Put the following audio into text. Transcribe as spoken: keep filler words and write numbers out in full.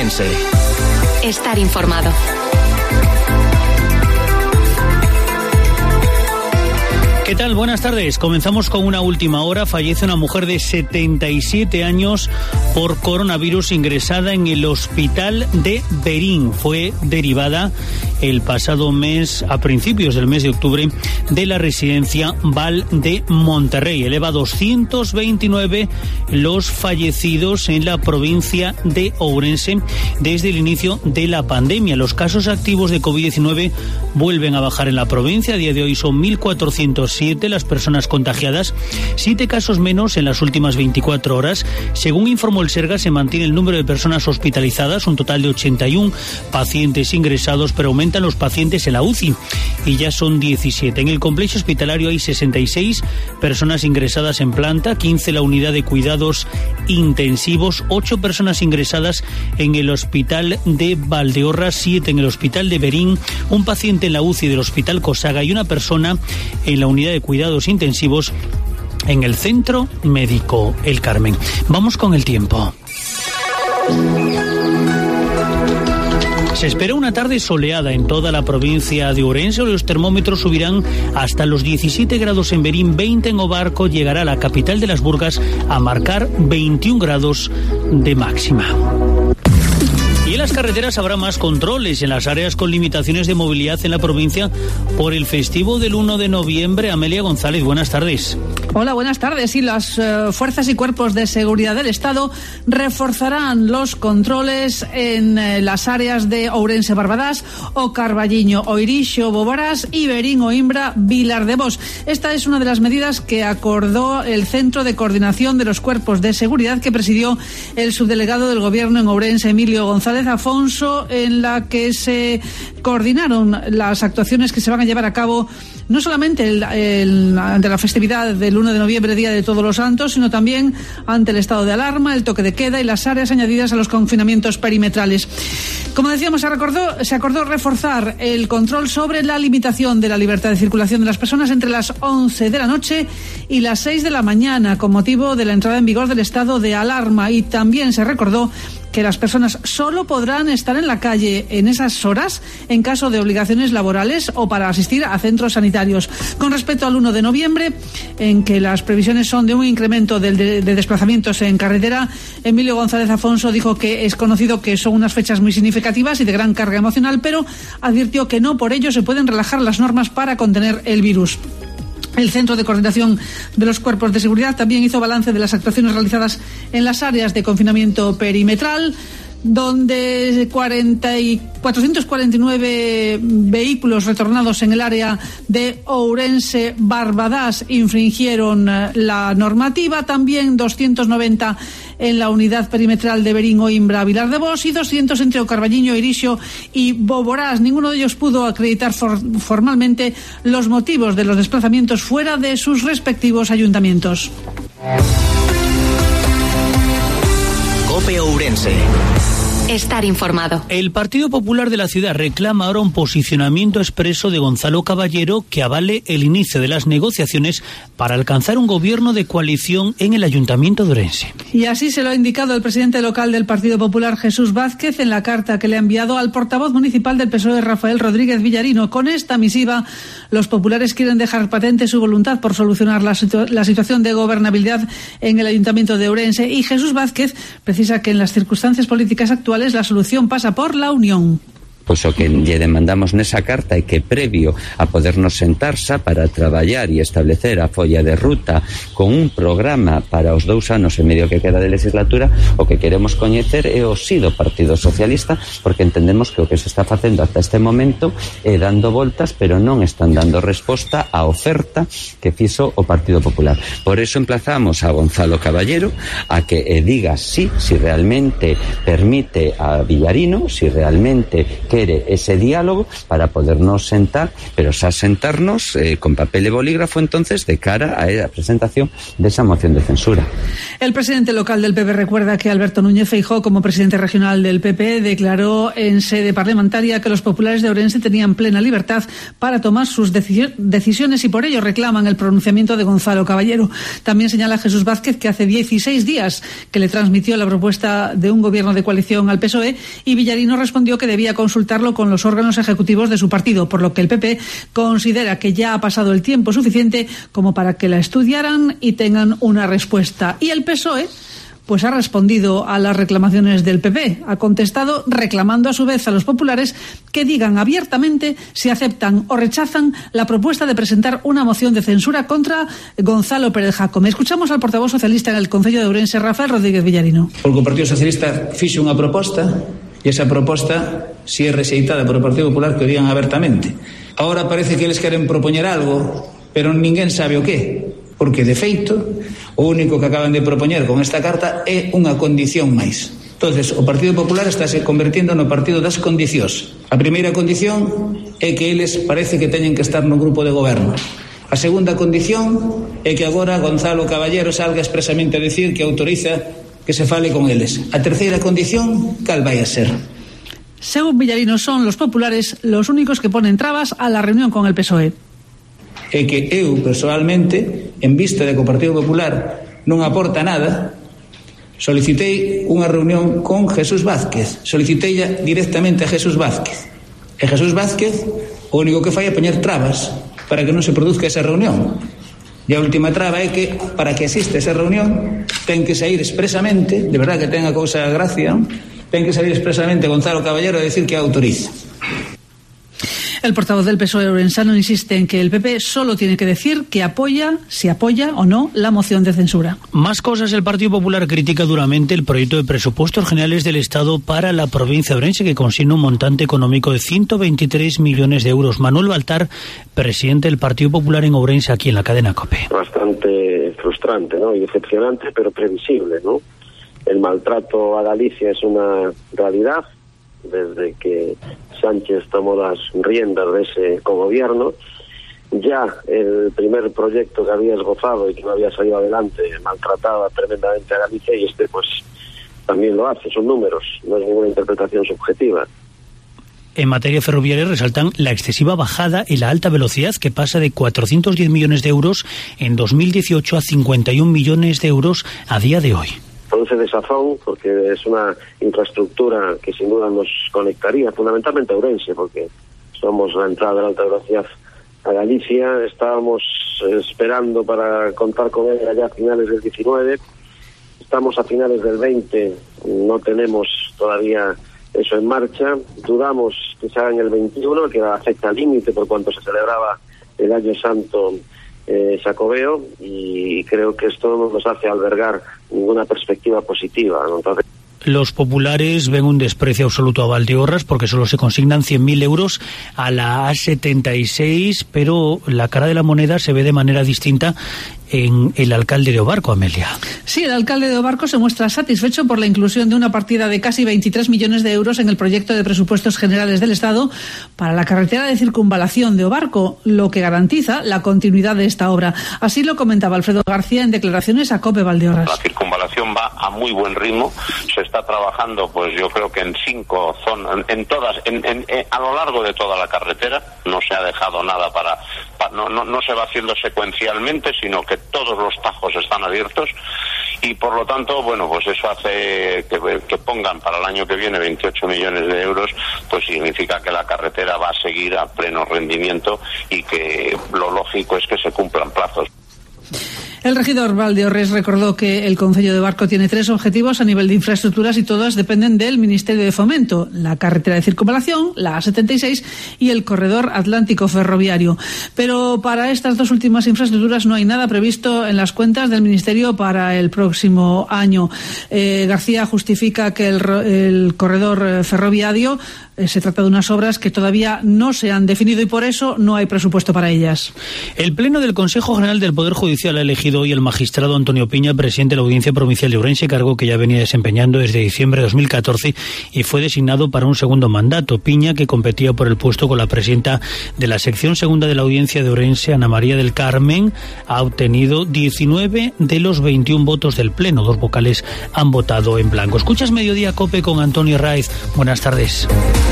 Ourense. Estar informado. ¿Qué tal? Buenas tardes. Comenzamos con una última hora. Fallece una mujer de setenta y siete años por coronavirus ingresada en el hospital de Verín. Fue derivada el pasado mes, a principios del mes de octubre, de la residencia Val de Monterrey. Eleva a doscientos veintinueve los fallecidos en la provincia de Ourense desde el inicio de la pandemia. Los casos activos de COVID diecinueve vuelven a bajar en la provincia. A día de hoy son mil cuatrocientos siete las personas contagiadas, siete casos menos en las últimas veinticuatro horas. Según informó el Sergas, se mantiene el número de personas hospitalizadas, un total de ochenta y uno pacientes ingresados, pero aumentan los pacientes en la U C I y ya son diecisiete. En el complejo hospitalario hay sesenta y seis personas ingresadas en planta, quince en la unidad de cuidados intensivos, ocho personas ingresadas en el hospital de Valdeorras, siete en el hospital de Verín, un paciente en la U C I del hospital Cosaga y una persona en la unidad de cuidados intensivos en el Centro Médico El Carmen. Vamos con el tiempo. Se espera una tarde soleada en toda la provincia de Ourense. Los termómetros subirán hasta los diecisiete grados en Verín, veinte en Obarco. Llegará a la capital de las Burgas a marcar veintiún grados de máxima. Y en las carreteras habrá más controles en las áreas con limitaciones de movilidad en la provincia por el festivo del uno de noviembre. Amelia González, buenas tardes. Hola, buenas tardes. Y las uh, fuerzas y cuerpos de seguridad del Estado reforzarán los controles en uh, las áreas de Ourense Barbadás, O Carballiño, Oirixo, Boborás y Verín o Imbra, Vilar de Bos. Esta es una de las medidas que acordó el Centro de Coordinación de los Cuerpos de Seguridad que presidió el subdelegado del Gobierno en Ourense, Emilio González Afonso, en la que se coordinaron las actuaciones que se van a llevar a cabo no solamente el, el, ante la festividad del uno de noviembre, Día de Todos los Santos, sino también ante el estado de alarma, el toque de queda y las áreas añadidas a los confinamientos perimetrales. Como decíamos, se recordó, se acordó reforzar el control sobre la limitación de la libertad de circulación de las personas entre las once de la noche y las seis de la mañana, con motivo de la entrada en vigor del estado de alarma. Y también se recordó que las personas solo podrán estar en la calle en esas horas en caso de obligaciones laborales o para asistir a centros sanitarios. Con respecto al uno de noviembre, en que las previsiones son de un incremento de, de, de desplazamientos en carretera, Emilio González Afonso dijo que es conocido que son unas fechas muy significativas y de gran carga emocional, pero advirtió que no por ello se pueden relajar las normas para contener el virus. El Centro de Coordinación de los Cuerpos de Seguridad también hizo balance de las actuaciones realizadas en las áreas de confinamiento perimetral, donde cuatrocientos cuarenta y nueve vehículos retornados en el área de Ourense Barbadás infringieron la normativa, también doscientos noventa en la unidad perimetral de Verín o Imbra, Vilar de Bos, y doscientos entre O Carballiño, Oirixo y Boborás. Ninguno de ellos pudo acreditar for- formalmente los motivos de los desplazamientos fuera de sus respectivos ayuntamientos. COPE Ourense. Estar informado. El Partido Popular de la ciudad reclama ahora un posicionamiento expreso de Gonzalo Caballero que avale el inicio de las negociaciones para alcanzar un gobierno de coalición en el Ayuntamiento de Ourense. Y así se lo ha indicado el presidente local del Partido Popular, Jesús Vázquez, en la carta que le ha enviado al portavoz municipal del P S O E, Rafael Rodríguez Villarino. Con esta misiva, los populares quieren dejar patente su voluntad por solucionar la, situ- la situación de gobernabilidad en el Ayuntamiento de Ourense, y Jesús Vázquez precisa que en las circunstancias políticas actuales la solución pasa por la unión. Pois o que lle demandamos nesa carta é que previo a podernos sentarse para traballar e establecer a folla de ruta con un programa para os dous anos e medio que queda de legislatura, o que queremos coñecer é o sí do Partido Socialista, porque entendemos que o que se está facendo hasta este momento é dando voltas, pero non están dando resposta á oferta que fixo o Partido Popular. Por eso emplazamos a Gonzalo Caballero a que eh, diga sí, si realmente permite a Villarino, si realmente que quere ese diálogo para podernos sentar, pero xa sentarnos eh, con papel e bolígrafo entonces de cara a la presentación de esa moción de censura. El presidente local del P P recuerda que Alberto Núñez Feijóo, como presidente regional del P P, declaró en sede parlamentaria que los populares de Ourense tenían plena libertad para tomar sus decisiones y por ello reclaman el pronunciamiento de Gonzalo Caballero. También señala Jesús Vázquez que hace dieciséis días que le transmitió la propuesta de un gobierno de coalición al P S O E y Villarino respondió que debía consultarlo con los órganos ejecutivos de su partido, por lo que el P P considera que ya ha pasado el tiempo suficiente como para que la estudiaran y tengan una respuesta. Y el P S O E pues ha respondido a las reclamaciones del P P. Ha contestado reclamando a su vez a los populares que digan abiertamente si aceptan o rechazan la propuesta de presentar una moción de censura contra Gonzalo Pérez Jácome. Escuchamos al portavoz socialista en el Concello de Ourense, Rafael Rodríguez Villarino. Porque o Partido Socialista fixe unha proposta e esa proposta, si é rexeitada por o Partido Popular, que o digan abertamente. Ahora parece que eles queren propoñer algo, pero ninguén sabe o que. Porque, de feito, o único que acaban de propoñer con esta carta é unha condición máis. Entonces, o Partido Popular está se convertindo no partido das condicións. A primeira condición é que eles parece que teñen que estar no grupo de goberno. A segunda condición é que agora Gonzalo Caballero salga expresamente a decir que autoriza que se fale con eles. A terceira condición, cal vai a ser? Según Villarino, son los populares los únicos que ponen trabas a la reunión con el P S O E. É que eu, persoalmente, en vista de que o Partido Popular non aporta nada, solicitei unha reunión con Jesús Vázquez. Soliciteilla directamente a Jesús Vázquez. E Jesús Vázquez o único que fai é poñer trabas para que non se produzca esa reunión. E a última traba é que, para que exista esa reunión, ten que sair expresamente, de verdad que ten a cousa gracia, ¿no? Ten que sair expresamente Gonzalo Caballero a decir que autoriza. El portavoz del P S O E ourensano insiste en que el P P solo tiene que decir que apoya, si apoya o no, la moción de censura. Más cosas. El Partido Popular critica duramente el proyecto de presupuestos generales del Estado para la provincia de Ourense, que consigna un montante económico de ciento veintitrés millones de euros. Manuel Baltar, presidente del Partido Popular en Ourense, aquí en la cadena COPE. Bastante frustrante, ¿no? Y decepcionante, pero previsible, ¿no? El maltrato a Galicia es una realidad desde que Sánchez tomó las riendas de ese cogobierno. Ya el primer proyecto que había esbozado y que no había salido adelante maltrataba tremendamente a Galicia, y este pues también lo hace. Son números, no es ninguna interpretación subjetiva. En materia ferroviaria resaltan la excesiva bajada y la alta velocidad, que pasa de cuatrocientos diez millones de euros en dos mil dieciocho a cincuenta y un millones de euros a día de hoy. Produce desazón porque es una infraestructura que sin duda nos conectaría fundamentalmente a Ourense, porque somos la entrada de la alta velocidad a Galicia. Estábamos esperando para contar con ella ya a finales del diecinueve, estamos a finales del veinte, no tenemos todavía eso en marcha. Dudamos que se haga en el veintiuno, que era la fecha límite por cuanto se celebraba el Año Santo Eh, Xacobeo, y creo que esto no nos hace albergar ninguna perspectiva positiva, ¿no? Entonces, los populares ven un desprecio absoluto a Valdeorras porque solo se consignan cien mil euros a la A setenta y seis, pero la cara de la moneda se ve de manera distinta en el alcalde de Obarco, Amelia. Sí, el alcalde de Obarco se muestra satisfecho por la inclusión de una partida de casi veintitrés millones de euros en el proyecto de presupuestos generales del Estado para la carretera de circunvalación de Obarco, lo que garantiza la continuidad de esta obra. Así lo comentaba Alfredo García en declaraciones a COPE Valdeorras. La circunvalación va a muy buen ritmo, se está trabajando, pues yo creo que en cinco zonas, en todas, en, en, en, a lo largo de toda la carretera. No se ha dejado nada para, para no, no, no se va haciendo secuencialmente, sino que todos los tajos están abiertos, y por lo tanto, bueno, pues eso hace que, que pongan para el año que viene veintiocho millones de euros, pues significa que la carretera va a seguir a pleno rendimiento y que lo lógico es que se cumplan plazos. El regidor Valdeorras recordó que el Concello de Obarco tiene tres objetivos a nivel de infraestructuras y todas dependen del Ministerio de Fomento: la carretera de circunvalación, la A setenta y seis y el corredor atlántico ferroviario. Pero para estas dos últimas infraestructuras no hay nada previsto en las cuentas del Ministerio para el próximo año. Eh, García justifica que el, el corredor ferroviario Se trata de unas obras que todavía no se han definido y por eso no hay presupuesto para ellas. El Pleno del Consejo General del Poder Judicial ha elegido hoy al magistrado Antonio Piña, presidente de la Audiencia Provincial de Ourense, cargo que ya venía desempeñando desde diciembre de dos mil catorce y fue designado para un segundo mandato. Piña, que competía por el puesto con la presidenta de la sección segunda de la Audiencia de Ourense, Ana María del Carmen, ha obtenido diecinueve de los veintiún votos del Pleno. Dos vocales han votado en blanco. Escuchas Mediodía Cope con Antonio Raiz. Buenas tardes.